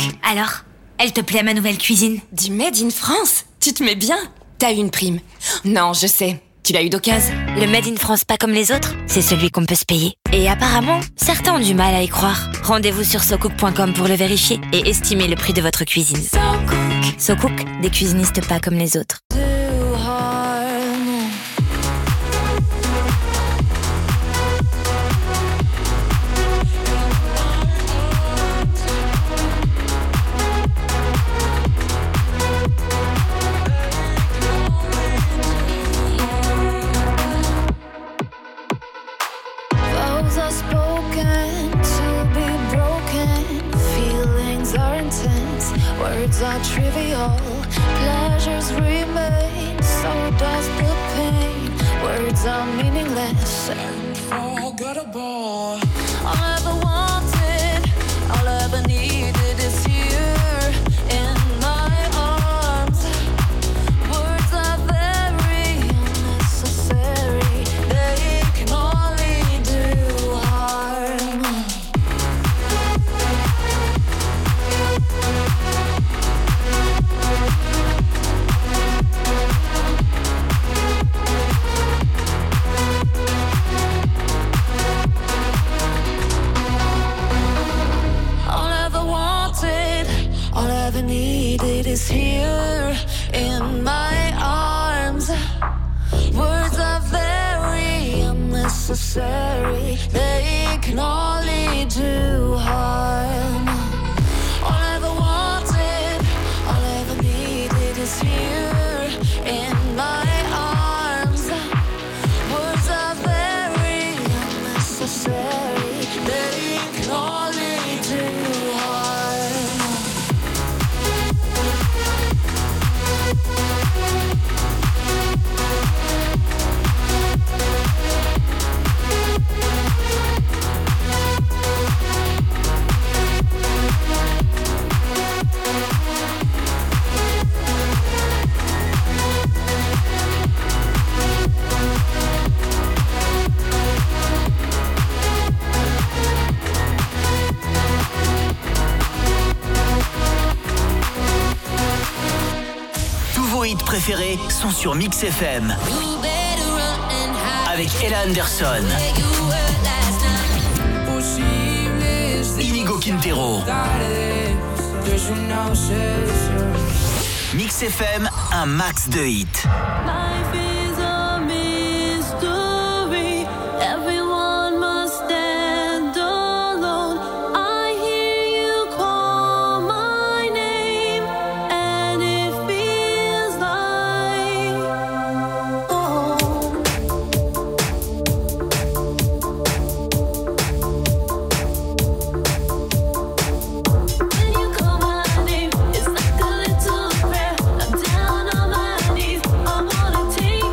Alors, elle te plaît ma nouvelle cuisine? Du Made in France? Tu te mets bien? T'as eu une prime? Non, je sais. Tu l'as eu d'occasion? Le Made in France pas comme les autres, c'est celui qu'on peut se payer. Et apparemment, certains ont du mal à y croire. Rendez-vous sur socook.com pour le vérifier et estimer le prix de votre cuisine. SoCook, des cuisinistes pas comme les autres. Words are trivial, pleasures remain, so does the pain. Words are meaningless and forgettable. All I ever wanted, all I ever needed is here in my arms. Words are very unnecessary, they can only do harm. Needed is here in my arms. Words are very unnecessary, they can only do harm. All I ever wanted, all I ever needed is here in my arms. Words are very unnecessary, they can only do harm. Préférés sont sur Mix FM avec Ella Anderson, Inigo Quintero. Mix FM, un max de hits. Take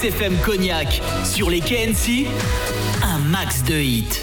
Mix FM Cognac. Sur les KNC, un max de hits.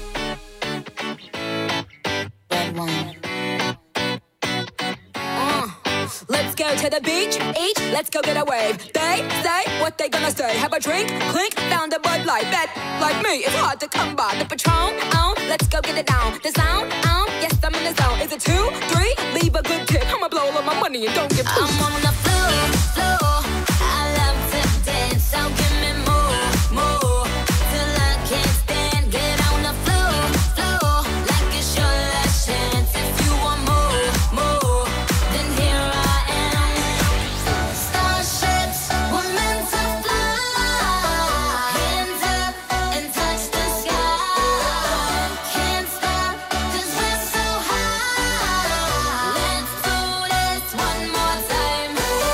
Let's go to the beach, eat, let's go get a wave. They say what they gonna say. Have a drink, clink, found a Bud Light. Bet, like me, it's hard to come by. The Patron, let's go get it down. The sound, yes, I'm in the zone. Is it 2, 3? Leave a good tip. I'ma blow all of my money and don't give I'm on the floor. I love to dance, so give me more, till I can't stand. Get on the floor, like it's your last chance. If you want more, then here I am. Starships were meant to fly. Hands up and touch the sky. Can't stop 'cause we're so high. Let's do this one more time.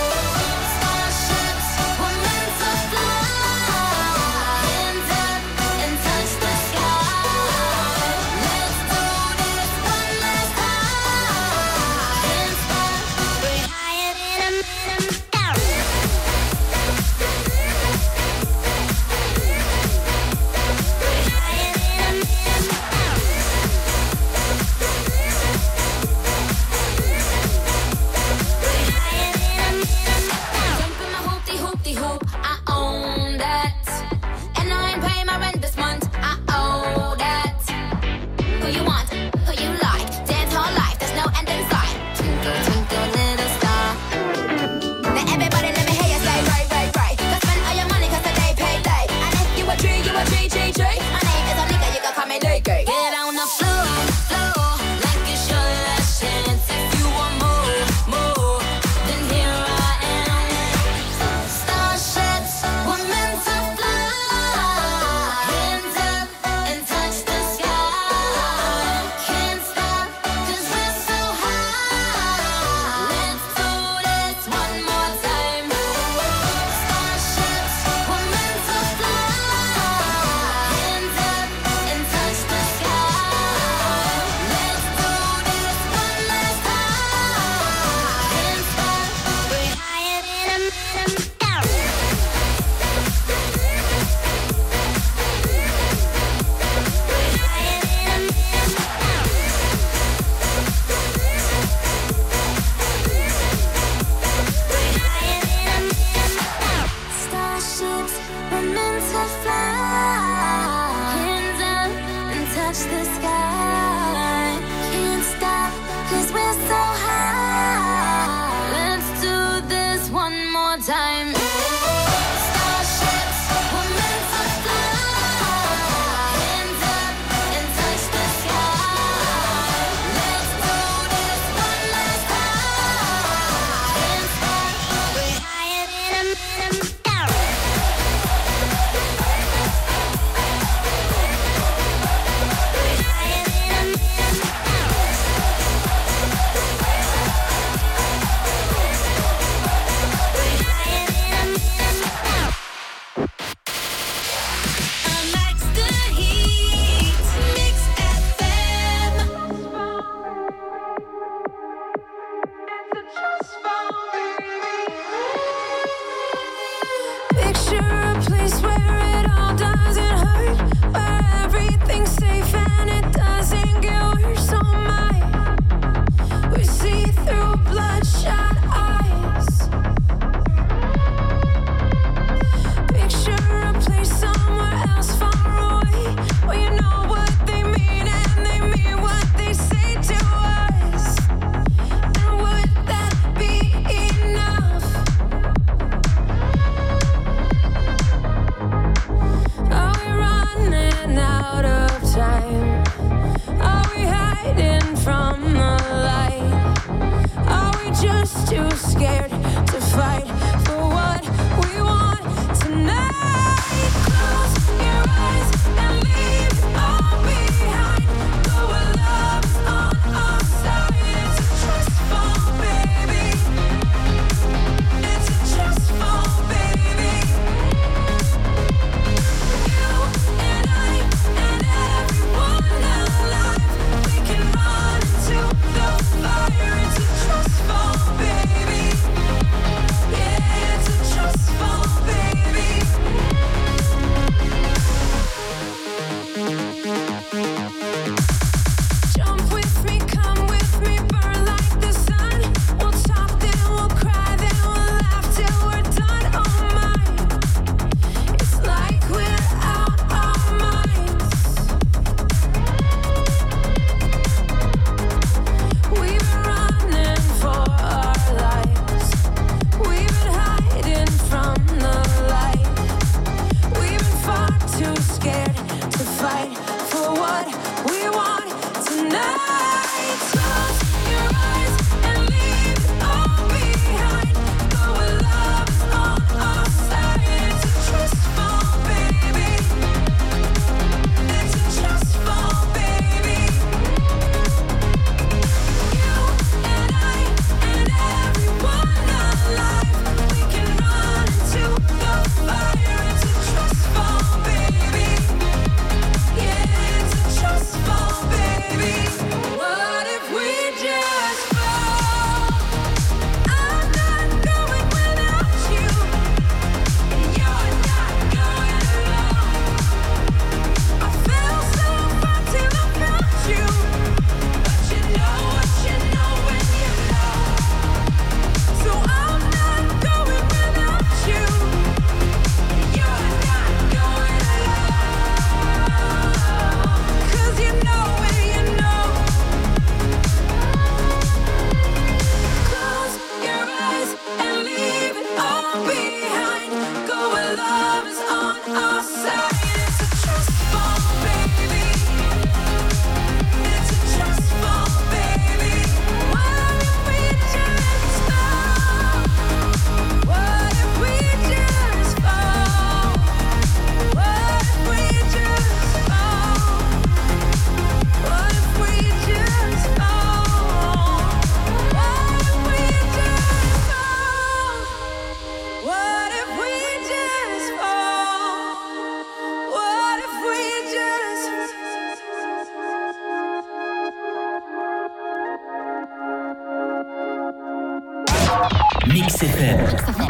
Mix FM.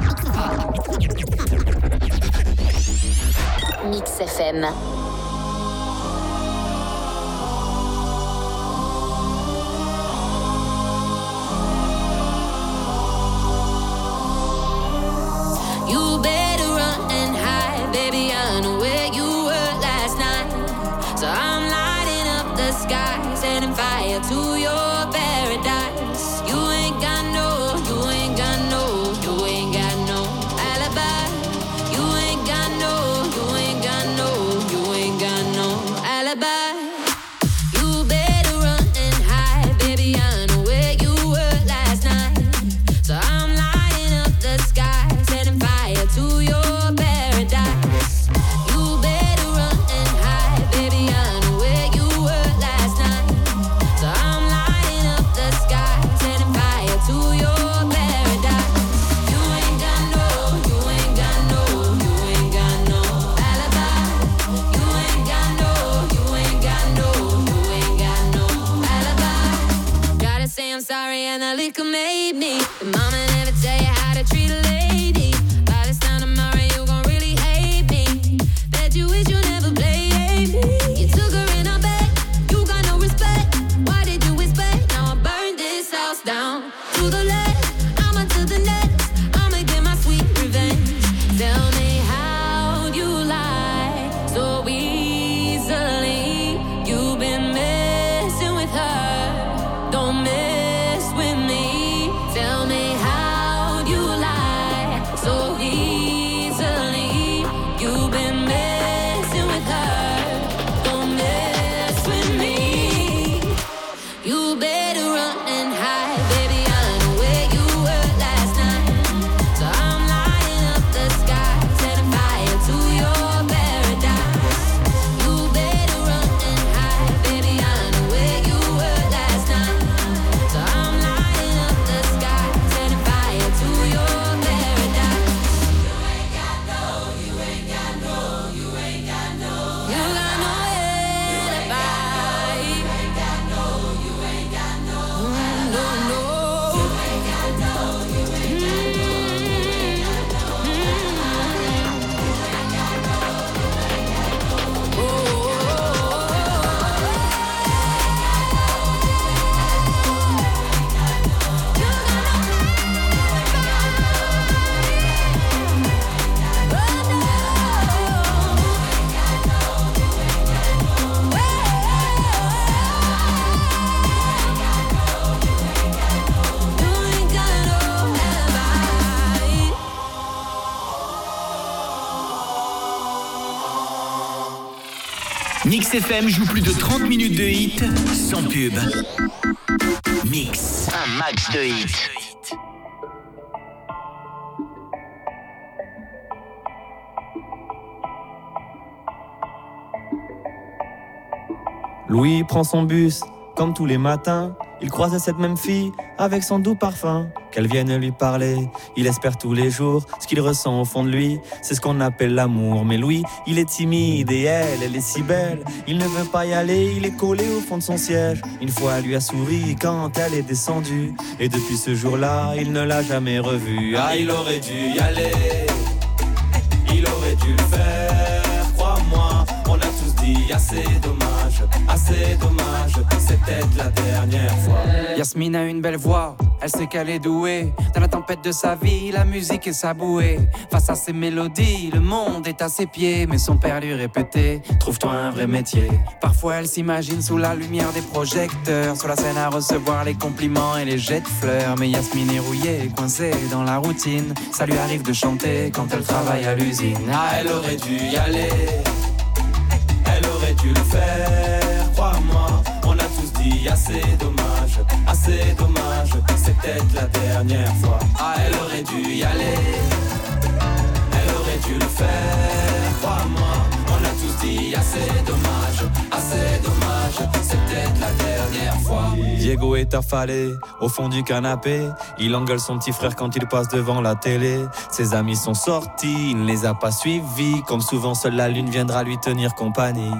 Mix FM. You better run and hide, baby. I know where you were last night. So I'm lighting up the sky, setting fire to your paradise. You ain't got no, you ain't got no, you ain't got no alibi. You ain't got no, you ain't got no, you ain't got no alibi. You better run and hide, baby. I know where you were last night. So I'm lighting up the sky, setting fire to your paradise. You better run and hide, baby. I know where you were last night. So I'm lighting up the sky, setting fire to your paradise. You ain't got no, you ain't got no, you ain't got no alibi. You ain't got no, you ain't got no, you ain't got no alibi. Gotta say I'm sorry and the liquor made me. The mama never tell you how to treat a lady. By this time tomorrow you gon' really hate me. Bet you wish you never played me. You took her in her bed, you got no respect. Why did you expect? Now I burned this house down to the left. I'ma to the next. I'ma get my sweet revenge. Tell me how you lie so easily. You've been messing with her. Don't mess with me. Tell me how you lie so easily. You've been messing with her. Don't mess with me. You better run and hide, baby. I know where you were last night. So I'm lighting up the sky, setting fire to your paradise. You better run and hide, baby. I know where you were last night. So I'm lighting up the sky, setting fire to your paradise. You ain't got no, you ain't got no, you ain't got no. You got no alibi. You ain't got no, you ain't got no. No, no. You ain't got no, you ain't got no. Mix FM joue plus de 30 minutes de hits sans pub. Mix, un max de hits. Louis prend son bus, comme tous les matins. Il croise cette même fille, avec son doux parfum. Qu'elle vienne lui parler, il espère tous les jours. Ce qu'il ressent au fond de lui, c'est ce qu'on appelle l'amour. Mais Louis, il est timide et elle est si belle. Il ne veut pas y aller, il est collé au fond de son siège. Une fois, elle lui a souri quand elle est descendue. Et depuis ce jour-là, il ne l'a jamais revue. Ah, il aurait dû y aller, il aurait dû le faire, crois-moi. On a tous dit assez dommage, c'est peut-être la dernière fois. Yasmine a une belle voix, elle sait qu'elle est douée. Dans la tempête de sa vie, la musique est sa bouée. Face à ses mélodies, le monde est à ses pieds. Mais son père lui répétait, trouve-toi un vrai métier. Parfois elle s'imagine sous la lumière des projecteurs, sur la scène à recevoir les compliments et les jets de fleurs. Mais Yasmine est rouillée, coincée dans la routine. Ça lui arrive de chanter quand elle travaille à l'usine. Ah, elle aurait dû y aller, elle aurait dû le faire, crois-moi. On a tous dit assez dommage, c'est peut-être la dernière fois. Ah, elle aurait dû y aller, elle aurait dû le faire, crois-moi. On a tous dit assez dommage, c'est peut-être la dernière fois. Diego est affalé au fond du canapé. Il engueule son petit frère quand il passe devant la télé. Ses amis sont sortis, il ne les a pas suivis. Comme souvent, seule la lune viendra lui tenir compagnie.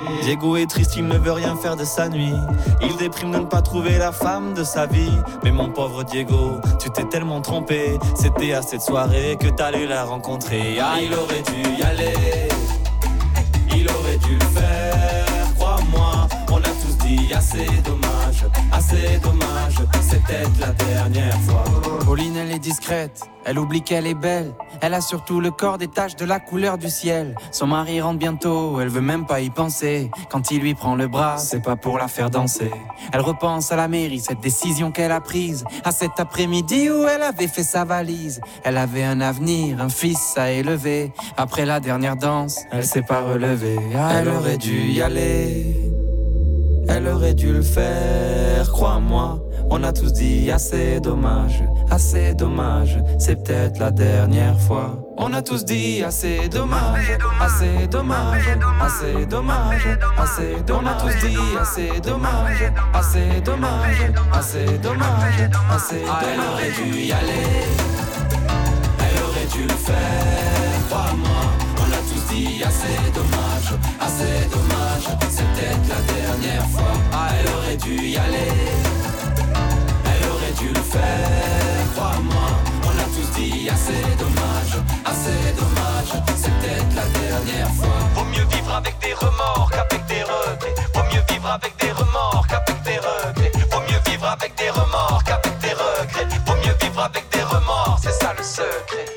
Diego est triste, il ne veut rien faire de sa nuit. Il déprime de ne pas trouver la femme de sa vie. Mais mon pauvre Diego, tu t'es tellement trompé. C'était à cette soirée que t'allais la rencontrer. Ah, il aurait dû y aller, il aurait dû le faire, crois-moi. On a tous dit assez dommage, c'est peut-être la dernière fois. Pauline, elle est discrète, elle oublie qu'elle est belle. Elle a surtout le corps des taches de la couleur du ciel. Son mari rentre bientôt, elle veut même pas y penser. Quand il lui prend le bras, c'est pas pour la faire danser. Elle repense à la mairie, cette décision qu'elle a prise. À cet après-midi où elle avait fait sa valise. Elle avait un avenir, un fils à élever. Après la dernière danse, elle s'est pas relevée. Ah, elle aurait dû y aller, elle aurait dû le faire, crois-moi. On a tous dit assez dommage, c'est peut-être la dernière fois. On a tous dit assez dommage, assez dommage, assez dommage, assez dommage. On a tous dit assez dommage, assez dommage, assez dommage, assez dommage. Elle aurait dû y aller, elle aurait dû le faire, crois-moi. On a tous dit assez dommage, c'est peut-être la dernière fois. Ah, elle aurait dû y aller, elle aurait dû le faire, crois-moi. On a tous dit assez dommage, c'est peut-être la dernière fois. Vaut mieux vivre avec des remords qu'avec des regrets. Vaut mieux vivre avec des remords qu'avec des regrets. Vaut mieux vivre avec des remords qu'avec des regrets. Vaut mieux vivre avec des remords, c'est ça le secret.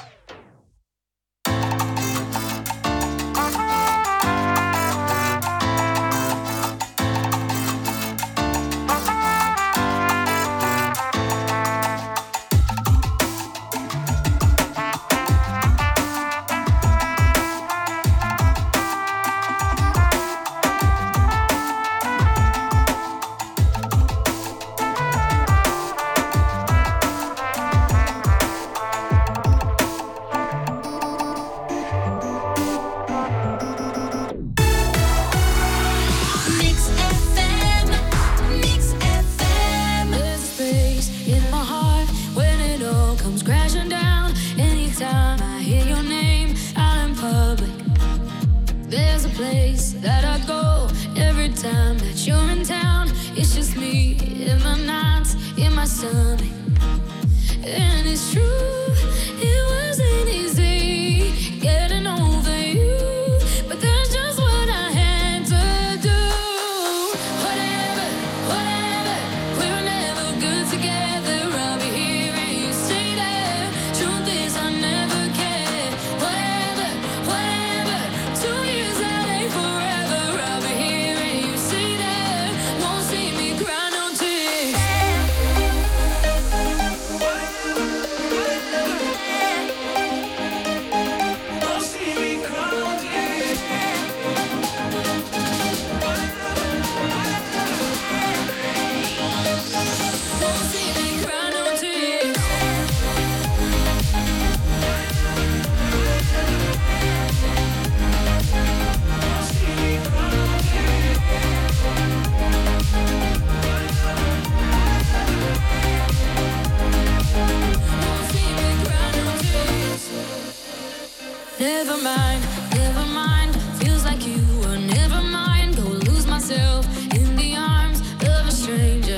Never mind, feels like you were never mind. Go lose myself in the arms of a stranger.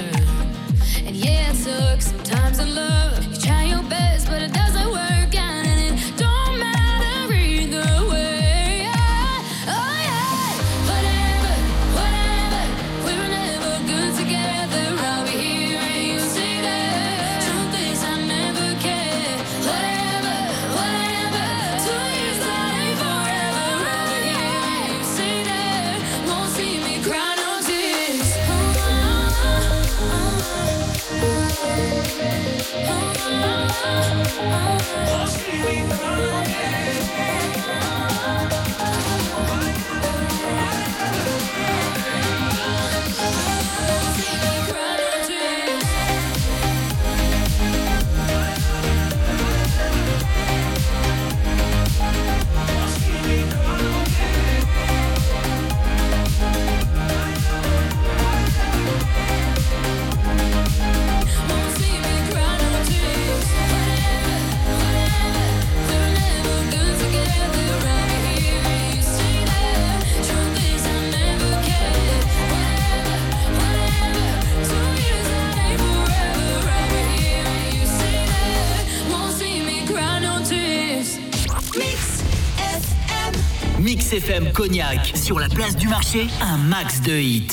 And yeah, it took some time to love. You try your best, but it doesn't work out, and it don't matter either way. Oh yeah, whatever, we were never good together. I'll be here and you say that. Truth is, I never cared. Whatever, 2 years ain't forever. I'll be here and you say that. Won't see me cry no tears. Won't see me cry no tears. Whatever, we were never good together. Mix FM Cognac. Sur la place du marché, un max de hits.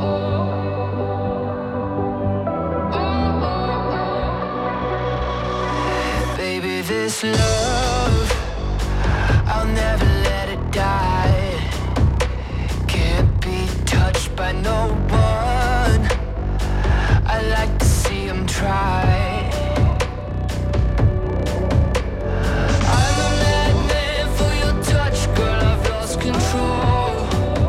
Baby, this love, I'll never let it die. Can't be touched by no one. I like to see him try. I'm a madman for your touch, girl, I've lost control.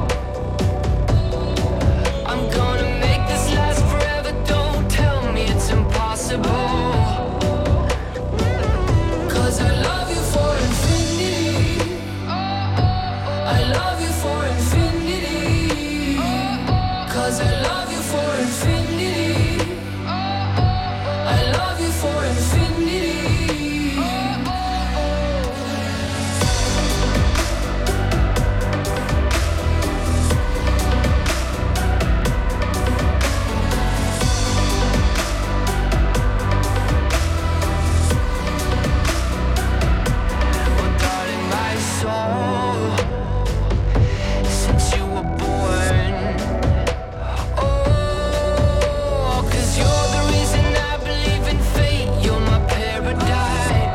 I'm gonna make this last forever, don't tell me it's impossible. Cause I love you for infinity. I love you for infinity. Cause I love you for infinity. I love you for infinity. Oh, darling, my soul, since you were born. Oh, 'cause you're the reason I believe in fate. You're my paradise.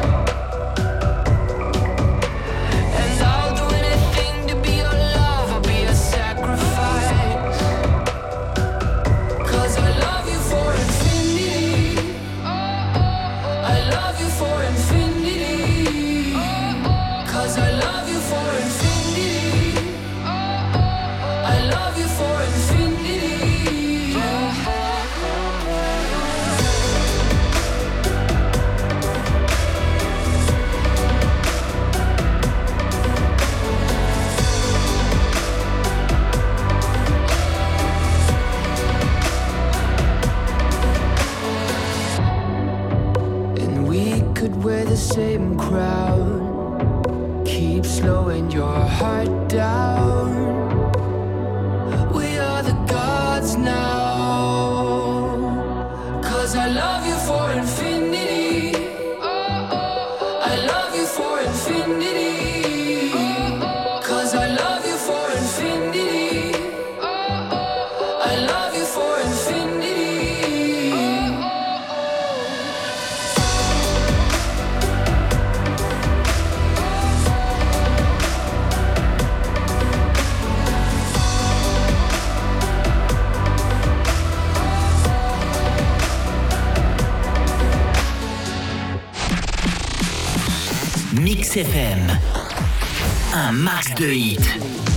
And I'll do anything to be your love. I'll be a sacrifice. 'Cause I love you for infinity. I love you for infinity. 'Cause I love you for infinity. I love you for infinity. And we could wear the same crown. Keep slowing your heart down. We are the gods now. 'Cause I love you for infinity. I love you for infinity. 'Cause I love you for infinity. I love you for infinity. Mix FM, un max de hits.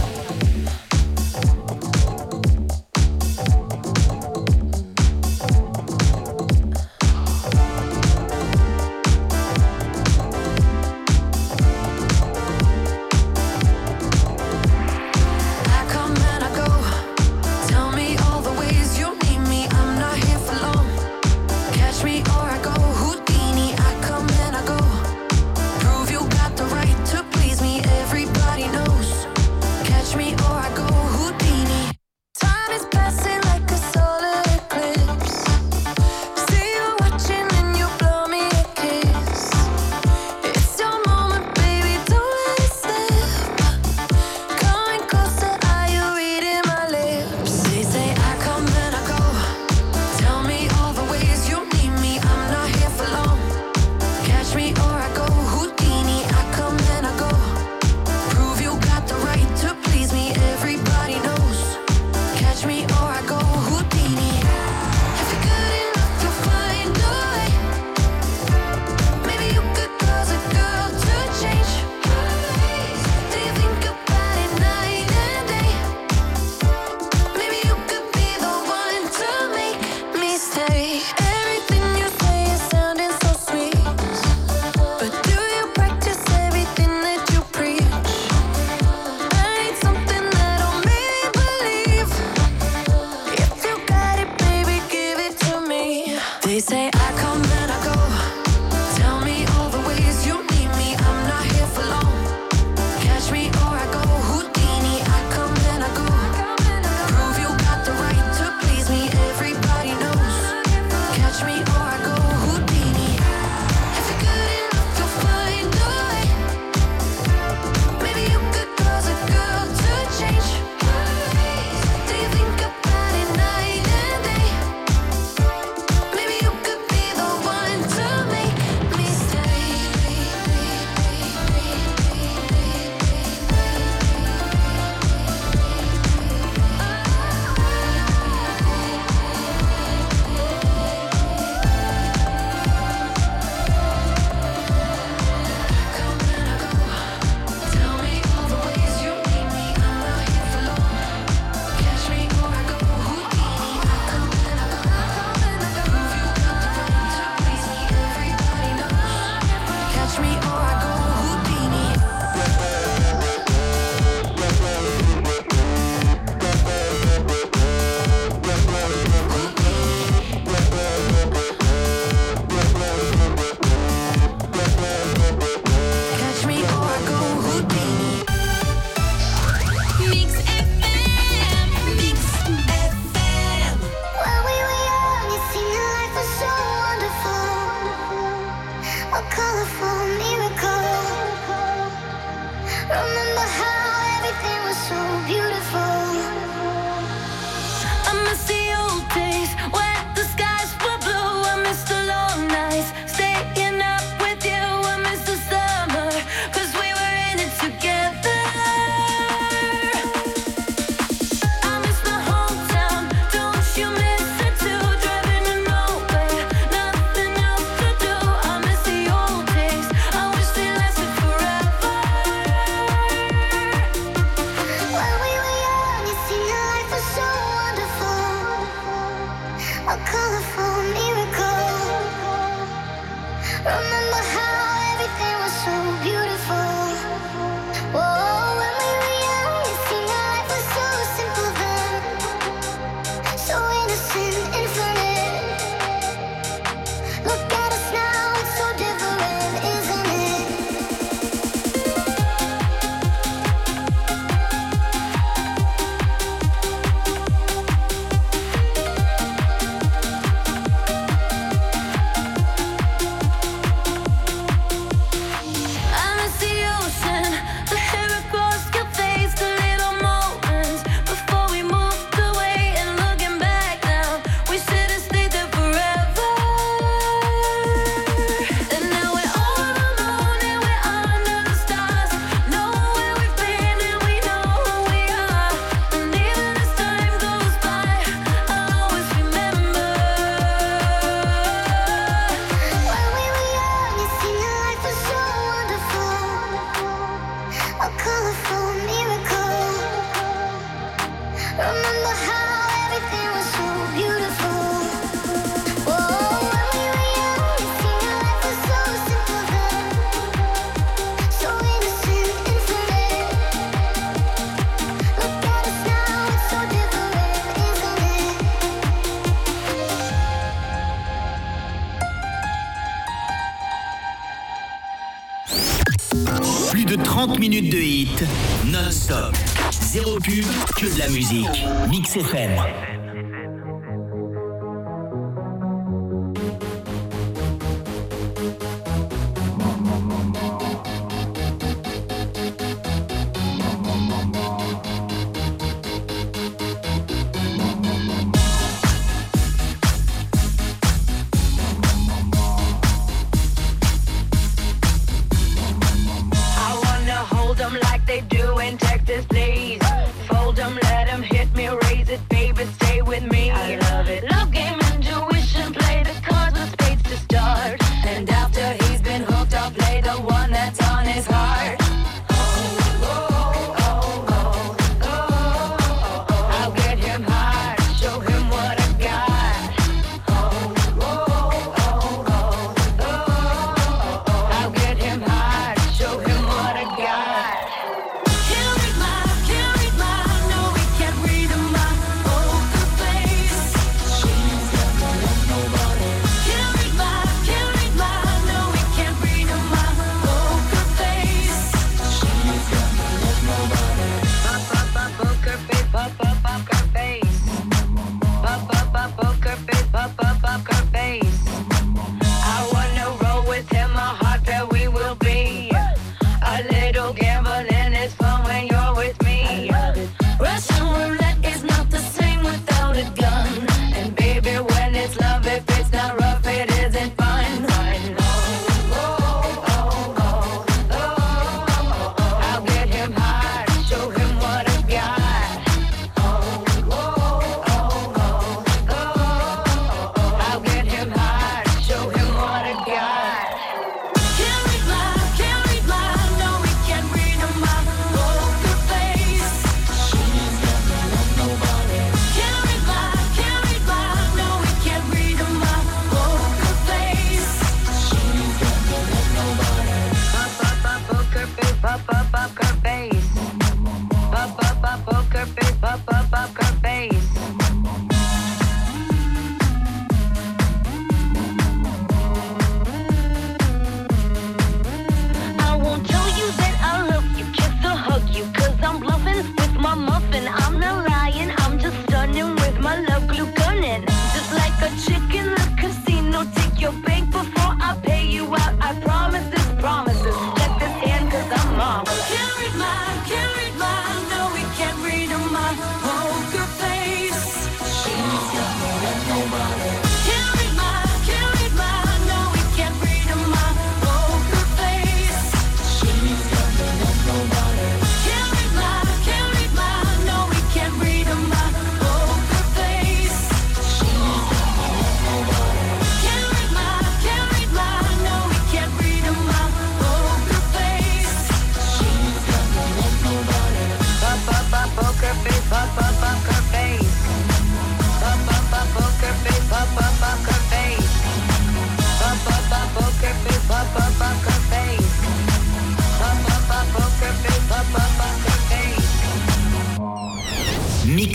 I come and I go. Tell me all the ways you need me. I'm not here for long. Catch me or I go Houdini. I come and I go. Prove you got the right to please me. Everybody knows. Catch me or I go Houdini. Time is passing like a solar eclipse. See you watching and you blow me a kiss. It's your moment, baby, don't let it slip. Coming closer, are you reading my lips? They say I come and I go. Tell me all the ways you need me. I'm not here for long. Catch me or I go Houdini. I come and I go. Prove you got the right to please me. Everybody knows. Catch me or I go Houdini. If you're good enough, you'll find a way. Maybe you could cause a girl to change. Do you think about it night and day? Maybe you could be the one to make me stay. Everything you say is sounding so sweet. But do you practice everything that you preach? I need something that'll make me believe. If you got it, baby, give it to me. They say I come and I go. Tell me all the ways you need me. I'm not here for long. Catch me or I go Houdini. I come and I go. Prove you got the right to please me. Everybody knows. Catch me or I go Houdini. If you're good enough, you'll find a way. Maybe you could cause colorful miracle. Remember how everything was so beautiful. Whoa, when we were young, it seemed life was so simple then, so innocent, infinite. Look at us now, it's so different, isn't it? I miss the ocean, the hair across your face, the little moments before we moved away. And looking back now, we should have stayed there forever. And now we're all alone and we're under the stars. Know where we've been and we know who we are. And even as time goes by, I'll always remember. When we were young, it seemed that life was so wonderful, a colorful miracle. Remember how everything was so beautiful. Whoa, when we were young, it seemed that life was so simple then, so innocent, infinite. Look at us now, it's so different, isn't it? Plus de 30 minutes de hit, non-stop. Zéro pub, que de la musique. Mix FM. I wanna hold 'em like they do in Texas, please. Fold 'em, let 'em hit me, raise it, baby, stay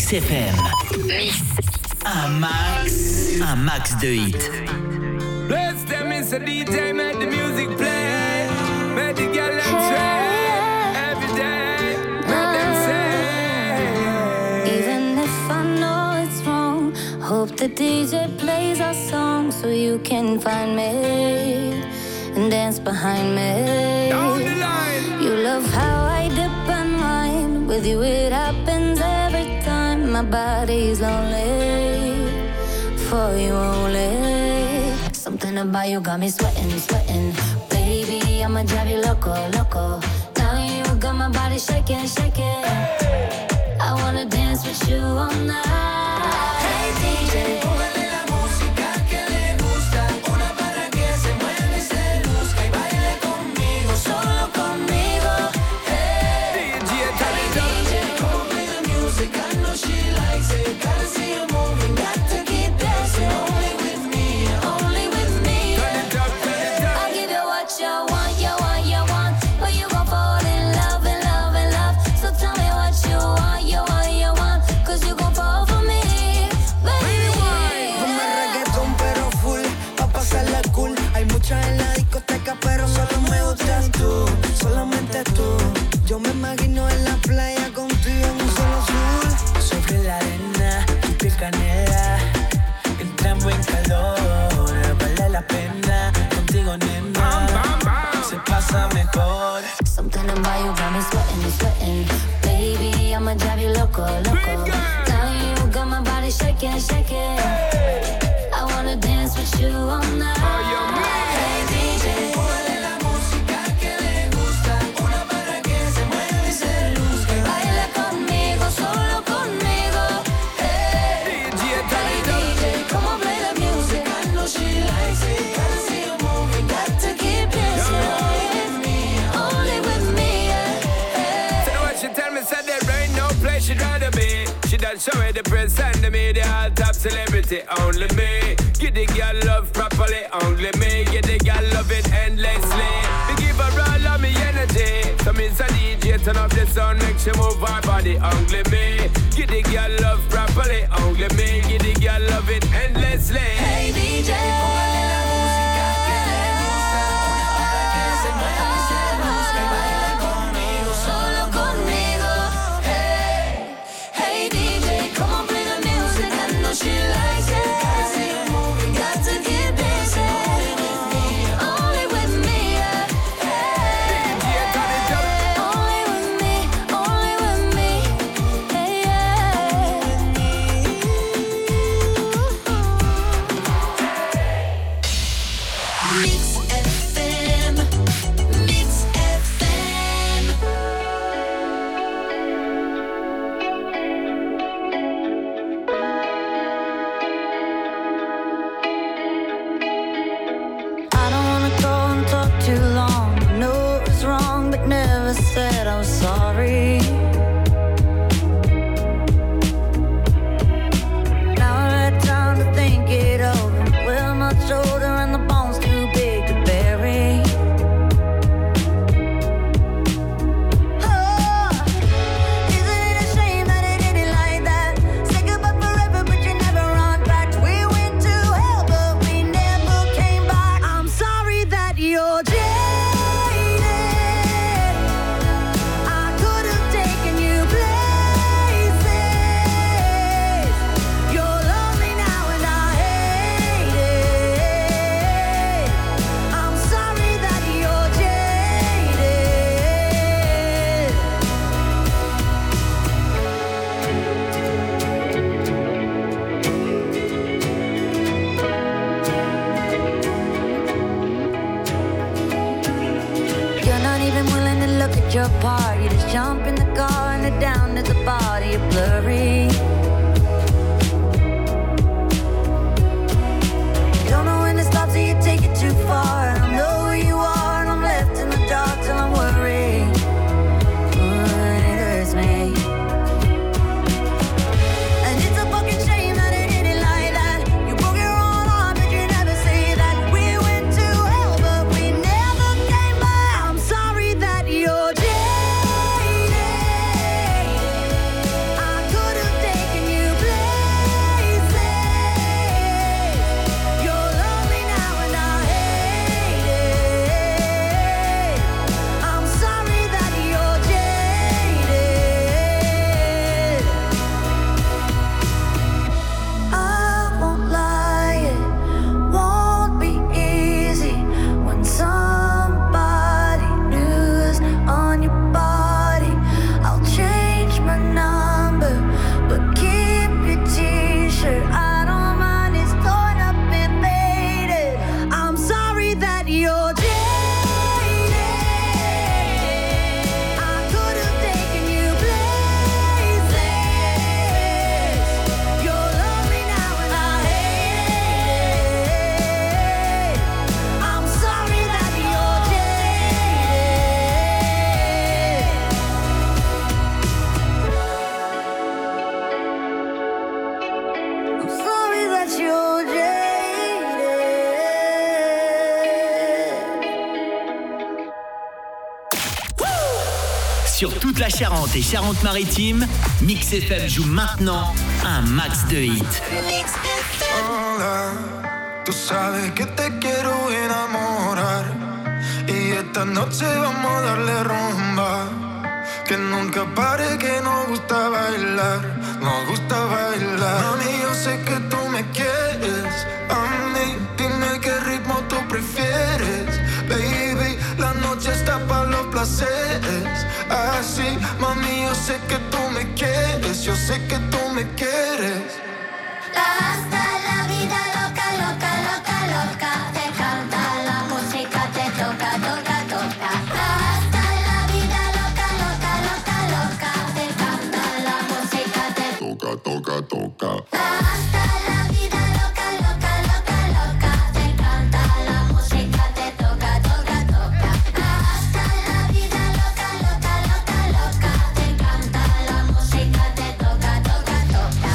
Mix FM. Un max de hits. Bless them, it's a DJ, make the music play. Make the girl them sway. Every day, make them say. Even if I know it's wrong, hope the DJ plays our song so you can find me and dance behind me. Down the line. You love how I dip and wine. With you it happens every time. My body's lonely for you only. Something about you got me sweating, sweating. Baby, I'ma drive you loco, loco. Now you got my body shaking, shaking. I wanna dance with you all night. Hey DJ, póngale la música que le gusta. Una para que se mueva y se luzca y baile conmigo, solo conmigo. Hey DJ, come on, play the music. I know she likes it. Gotta see her moving, got to keep dancing. Only with me, only with me. I'll give you what you want, you want, you want. But you gon' fall in love, in love, in love. So tell me what you want, you want, you want. Cause you gon' fall for me, baby. Ponme reggaetón pero full, pa' pasarla cool. Hay muchas en la discoteca pero solo me gustas tú, solamente tú. Yo me imagino en la playa contigo en un solo azul. Sobre la arena, tu piel canela. Entramos en calor, vale la pena. Contigo nena, se pasa mejor. Something about you got me sweating, sweating. Baby, I'ma drive you loco, loco. Now you got my body shaking, shaking. I wanna dance with you all night. Hey DJ, póngale la música que le gusta. Una para que se mueva y se luzca. Baila conmigo, solo conmigo. Hey DJ, come on, play the music. I know she likes it. Gotta see her moving, got to keep dancing. Only with me, yeah. So what she tell me, said there ain't no place she'd rather be. She done show me the press and the media, all top celebrity, only me. Give the girl love properly, only me. Give the girl love it endlessly. We give her all of me energy. So means a DJ, turn up the sound, make she move her body, only me. Give the girl love properly, only me. Give the girl love it endlessly. Hey DJ, póngale la música que le gusta. Una para que se mueva y se luzca y baila conmigo, solo conmigo. Hey DJ, come on, play the music. I know she likes it. Gotta see her moving, got to keep dancing. Only with me, yeah. Only with me, only with me. Hey, yeah. Mix FM, Mix FM. I don't wanna go and talk too long. I know it was wrong, but never said I was sorry. Now I had time to think it over. We're much older and the bone's too big to bury. Oh, isn't it a shame that it ended like that? Say goodbye forever, but you never run back. We went to hell, but we never came back. I'm sorry that you're jaded. I could have taken you places. You're lonely now and I hate it. I'm sorry that you're jaded. You're not even willing to look at your part. You just jump in the car and head down to the body. You're blurry. You don't know when to stop, so you take it too far. I don't know who you are, and I'm left in the dark till I'm worried. But it hurts me. And it's a fucking shame that it ended like that. You broke your own heart, but you never say that. We went to hell, but we never came back. I'm sorry that you're jaded. I could have Sur toute la Charente et Charente-Maritime, Mix FM joue maintenant un max de hits. Hola, tú sabes que te quiero enamorar y esta noche vamos a darle rumba. Que nunca pare, que nos gusta bailar, nos gusta bailar. Mami, yo sé que tú me quieres, a mí, dime qué ritmo tú prefieres. Baby, la noche está para los placeres. Así, mami, yo sé que tú me quieres, yo sé que tú me quieres. Hasta la vida loca, loca, loca, loca. Te canta la música, te toca, toca, toca. Hasta la vida loca, loca, loca, loca. Te canta la música, te toca, toca, toca. Hasta la vida loca, loca, loca, loca. Te canta la música, te toca, toca, toca. Hasta la vida loca, loca, loca, loca. Te canta la música, te toca, toca, toca.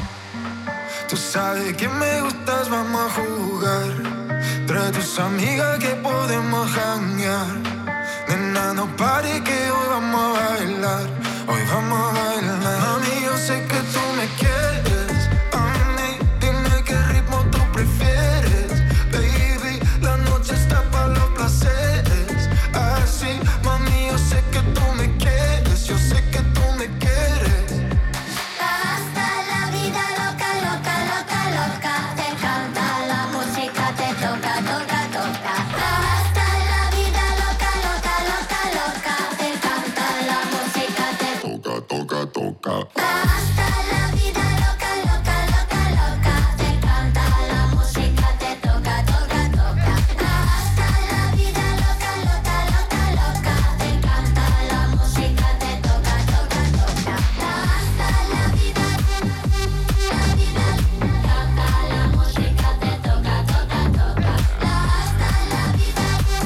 Tú sabes que me gustas, vamos a jugar. Trae tus amigas que podemos janguear. Nena, no pare que hoy vamos a bailar. Hoy vamos a bailar. Mami, yo sé que tú me quieres. A mí, dime qué ritmo tú prefieres. Baby, la noche está para los placeres. Así, mami, yo sé que tú me quieres. Yo sé que tú me quieres. Hasta la vida loca, loca, loca, loca. Te canta la música, te toca, toca, toca. Hasta la vida loca, loca, loca, loca. Te canta la música, te toca, toca, toca. Hasta la vida loca, loca, loca, loca. Te canta la música, te toca, toca, toca. Hasta la vida loca, loca, loca, loca. Te canta la música, te toca, toca, toca. Hasta la vida, la vida, canta la música, te toca, toca, toca. Hasta la vida,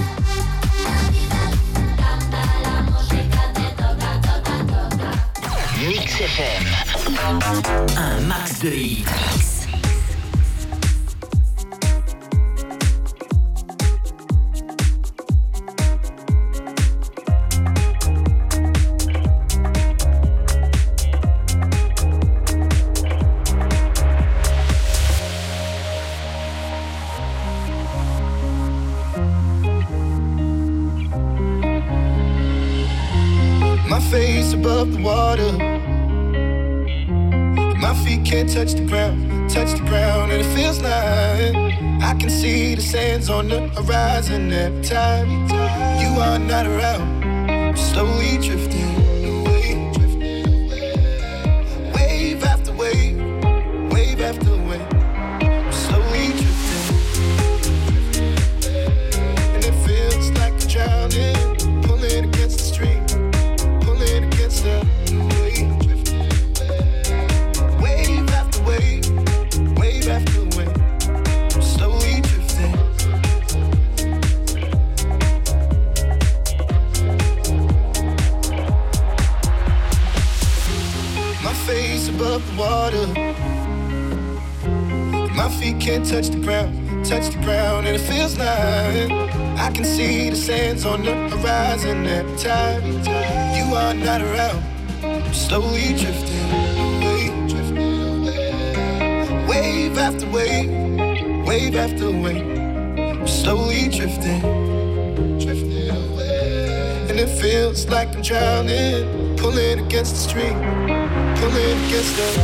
canta la música, te toca, toca, toca. Mix FM, un max de hits. My face above the water. My feet can't touch the ground, and it feels like I can see the sands on the horizon every time you are not around. I'm slowly drifting away, wave after wave, wave after wave. I'm slowly drifting, and it feels like I'm drowning, pulling against the stream, pulling against the wave. Wave after wave, wave after wave. I'm slowly drifting. My face above the water. My feet can't touch the ground, and it feels like I can see the sands on the horizon every time you are not around. I'm slowly drifting away, wave after wave, wave after wave. I'm slowly drifting away, and it feels like I'm drowning, pulling against the stream, pulling against the.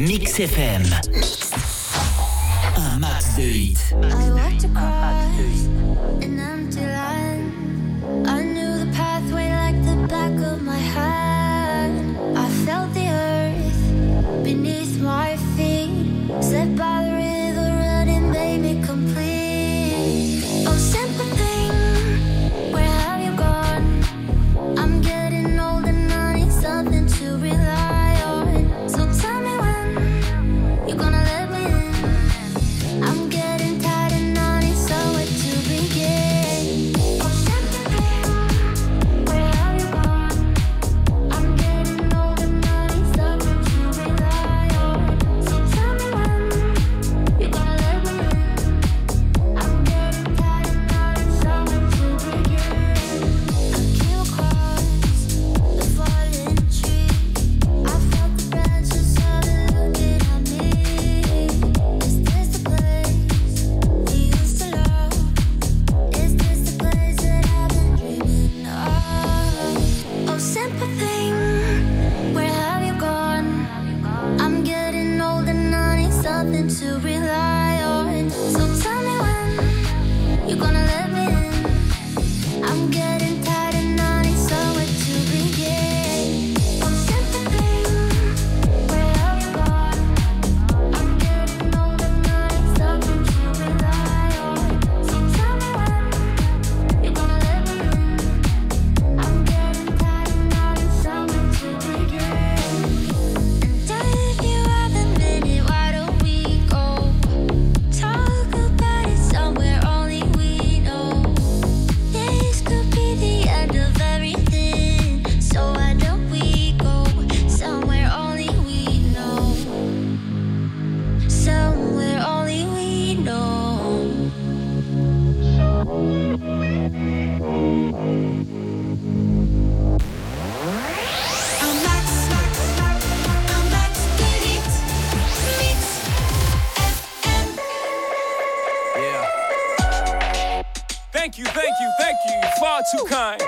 Mix FM. Un max de hits. I walked across an empty line. I knew the pathway like the back of my hand. I felt the earth beneath my feet. Set by the river running made me complete. Oh, simple thing, where have you gone? I'm getting old and I need something to rely on. So tell me when you're gonna let me in. I'm getting tired and I need somewhere to begin. Oh, simple thing, where have you gone? I'm getting old and I need something to rely on. So tell me when you're gonna let me in. I'm getting tired and I need somewhere to begin. I came across the fallen tree. I felt the branches of it looking at me. Is this the place we used to love? Is this the place that I've been dreaming of? Oh, simple thing, where have you gone? I'm getting old and I need something to rely on. So tell me when you're gonna let me in. I'm getting tired and I need somewhere to begin. Oh, simple thing, where have you gone? I'm getting old and I need something to rely on. So tell me when you're gonna let me in. I'm getting tired and I need somewhere to begin. And if you have a minute, why don't we go talk about it somewhere only we know? This could be the end of everything, so why don't we go somewhere only we know? Somewhere only we know. I'm Max Delete Mix FM. Yeah. Thank you. Far too kind.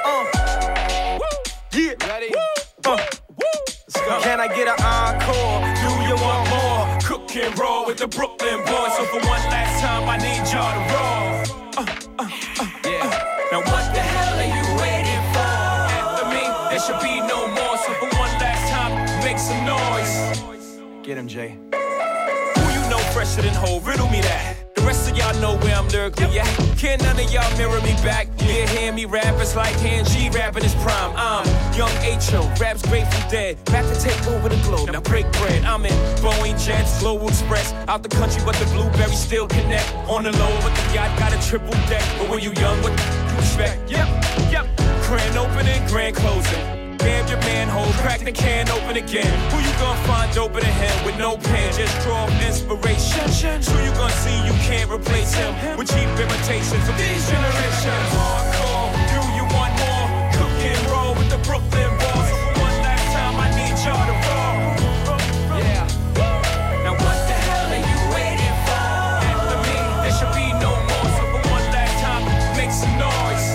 Yeah. Ready? Let's go. Can I get an encore? Do you want more? Cook and roll with the Brooklyn boys. So for one last time, I need y'all to roll. Yeah. Now what the hell are you waiting for? After me, there should be no more. So for one last time, make some noise. Get him, Jay. Who you know fresher than Ho? Riddle me that. The rest of y'all know where I'm lyrically at. Can none of y'all mirror me back? Yeah, hear me rap, it's like Han G rapping his prime. I'm Young H.O., raps Grateful Dead. Back to take over the globe, now break bread. I'm in Boeing Jets, Global Express. Out the country, but the blueberries still connect. On the low, but the yacht got a triple deck. But when you young, what you expect? Yep. Grand opening, grand closing. Damn your manhole, crack the can open again. Who you gonna find open a hand with no pen? Just draw inspiration. Who you gonna see you can't replace him with cheap imitations of these generations? Hardcore, do you want more? Cook and roll with the Brooklyn boys. So for one last time, I need y'all to roll. Yeah. Now what the hell are you waiting for? After me, there should be no more. So for one last time, make some noise.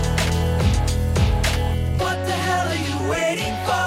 What the hell are you waiting for?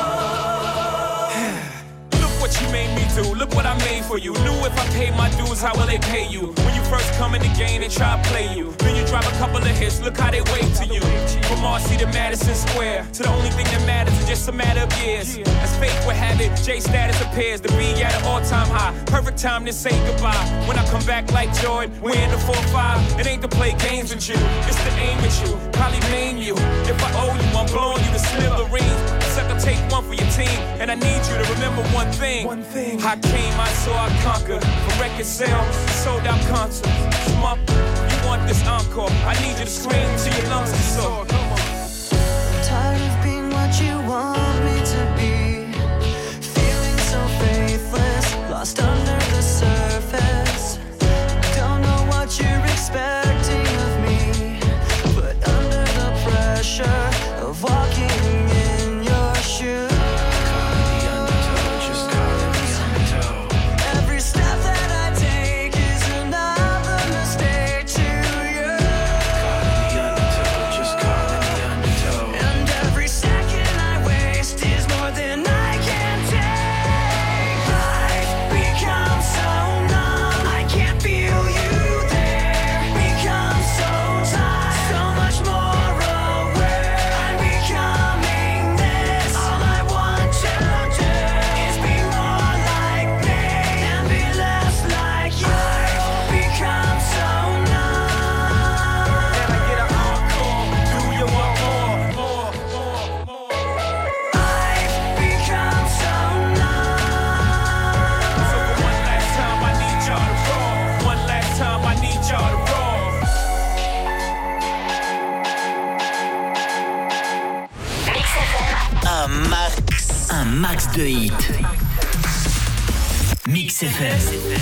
Look what you made me do, look what I made for you. Knew if I paid my dues, how will they pay you? When you first come in the game, they try to play you. Then you drop a couple of hits, look how they wait to you. From Marcy to Madison Square, to the only thing that matters is just a matter of years. As fate would have it, J status appears to be at an all-time high. Perfect time to say goodbye. When I come back like Jordan, we're in the 4-5. It ain't to play games with you, it's to aim at you. Probably maim you. If I owe you, I'm blowing you to smithereens. Sucker, take one for your team, and I need you to remember one thing. I came, I saw, I conquered. From record sales, sold out concerts. Smart, you want this encore? I need you to scream till your lungs are sore. Tired of being what you want me to be. Feeling so faithless, lost under the surface. Don't know what you're expecting of me, but under the pressure of walking in your shoes. Every step that I take is another mistake to you. And every second I waste max de hits. Mix FM.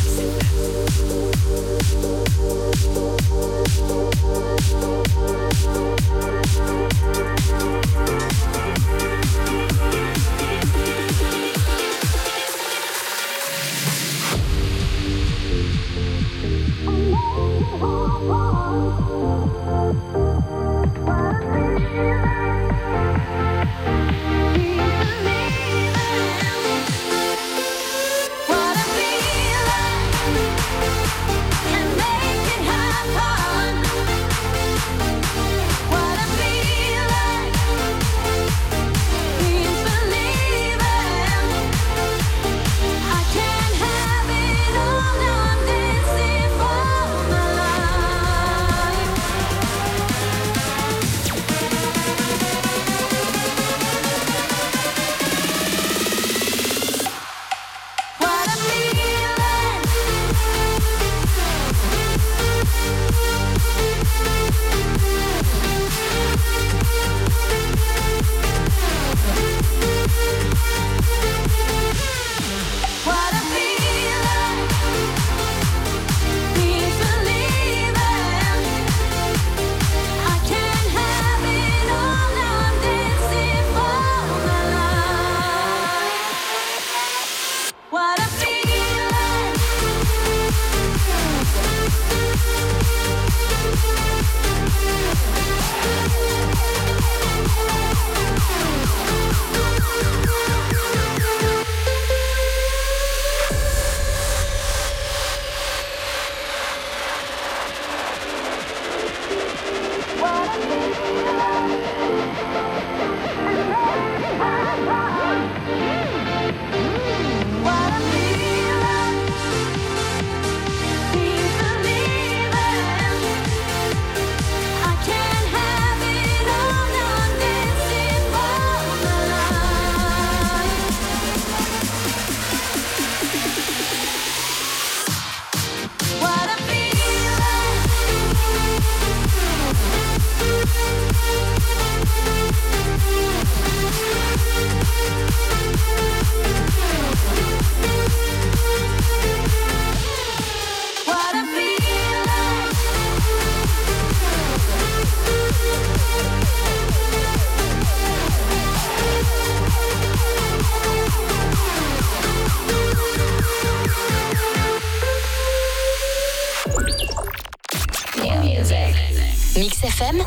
Mix FM,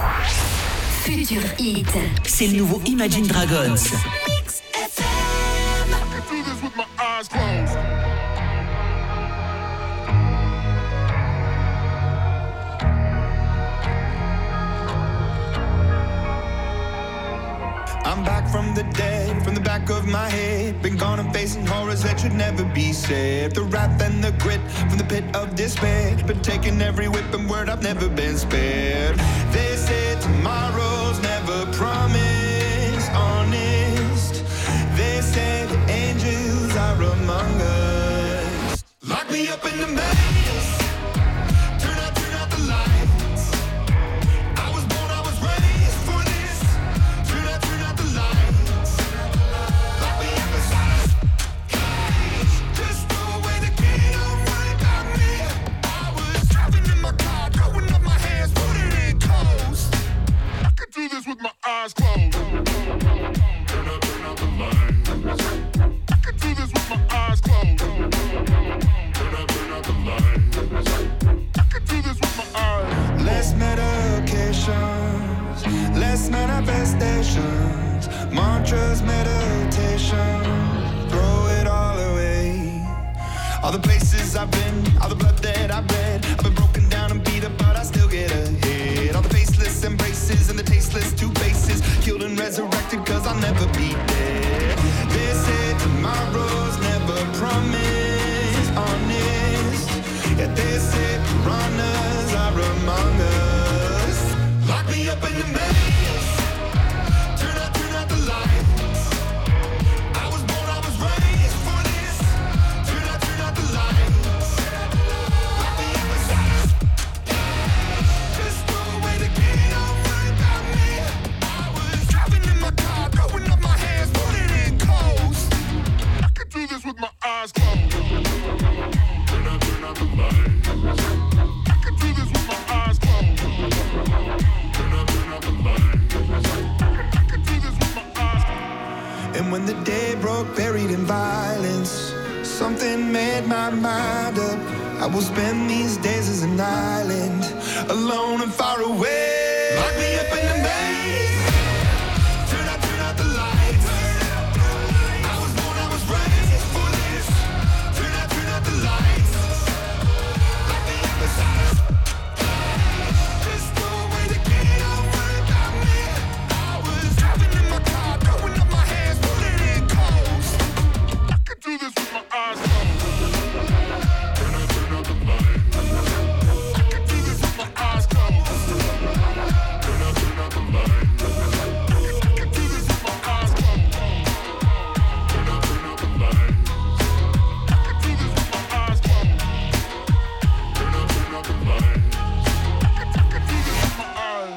Futur Hit. C'est le nouveau Imagine Dragons. Mix FM. I can do this with my eyes closed. I'm back from the dead, from the back of my head. Been gone and facing horrors that should never be said. The wrath and the grit from the pit of despair. Been taking every whip and word, I've never been spared. They say tomorrow's never promised, honest. They say the angels are among us. Lock me up in the maze. Turn out the lights. I was born, I was raised for this. Turn out the lights. Lock me up inside a cage. Just throw away the key, don't worry about me. I was driving in my car, throwing up my hands, putting in coast. I could do this with my eyes closed. Turn out the lights. I could do this with my eyes closed. Turn out the lights. I could do this with my eyes. Less medications, less manifestations, mantras, meditation, throw it all away. All the places I've been, all the blood that I've bled, I've been broken down and beat up, but I still get ahead. All the faceless embraces and the tasteless two faces, killed and resurrected, cause I'll never be dead. They say tomorrow's never promised, honest. Yeah, they say piranhas are among us. Lock me up in the maze. Turn out the lights. I was born, I was raised for this. Turn out the lights. Lock me up inside a cage. Just throw away the key, don't worry about me. I was driving in my car, throwing up my hands, putting in coast. made my mind up. I will spend these days as an island, alone and far away.